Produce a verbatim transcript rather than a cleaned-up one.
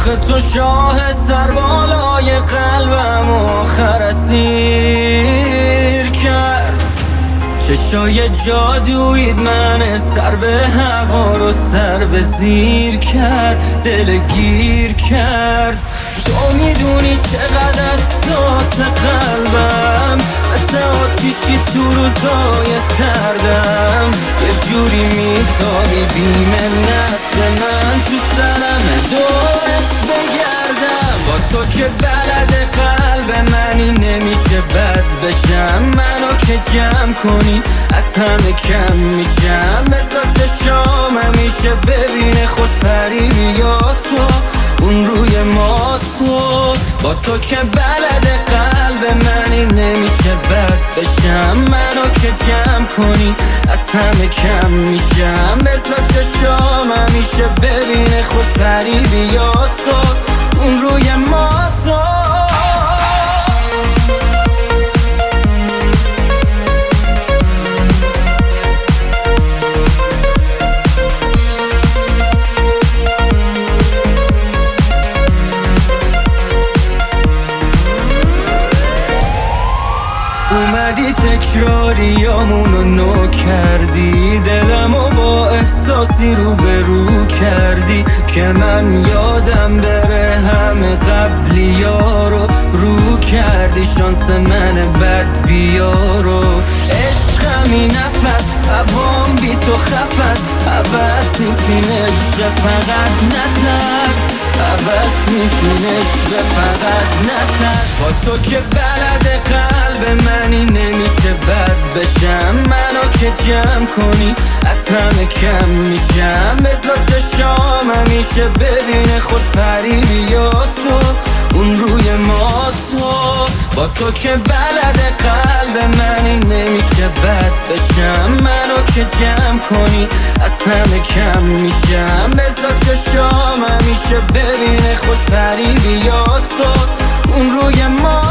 آخه تو شاه سربالای قلبم آخر اسیر کرد. چشای جادویت من سر به هوا رو سر به زیر کرد، دل گیر کرد. تو میدونی چقدر حساس قلبم، مثل آتیشی تو روزای سردم. یه جوری میتابی بی‌منت به من، تو سرم دورت بگردم. با تو که بلد قلب منی نمیشه بد بشم. منو که جمع کنی از همه کم میشم. بسا چشام همیشه ببینه خوش فریبی یا تو اون روی ما تو. با تو که بلد قلب منی نمیشه بد بشم. منو که جمع کنی از همه کم میشم. بسا چشام همیشه ببینه خوش فریبی یا تو اون روی ما تو. اومدی تکراریامونو نو کردی، دلمو با احساسی رو به رو کردی که من یادم بره همه قبلی ها رو رو کردی. شانس من بد بیارو عشقمی نفس هوام بی تو خفت. عوض نیستین عشق فقط نترس، عوض نیستین عشق فقط نترس. با تو که بلد قلب منی نمیشه بد بشم. منو که جمع کنی از همه کم میشم. بذار چشام همیشه ببینه خوش فریبی یا تو اون روی ما تو. با تو که بلد قلب منی نمیشه بد بشم. منو که جمع کنی از همه کم میشم. بذار چشام همیشه ببینه خوش فریبی یا تو اون روی ما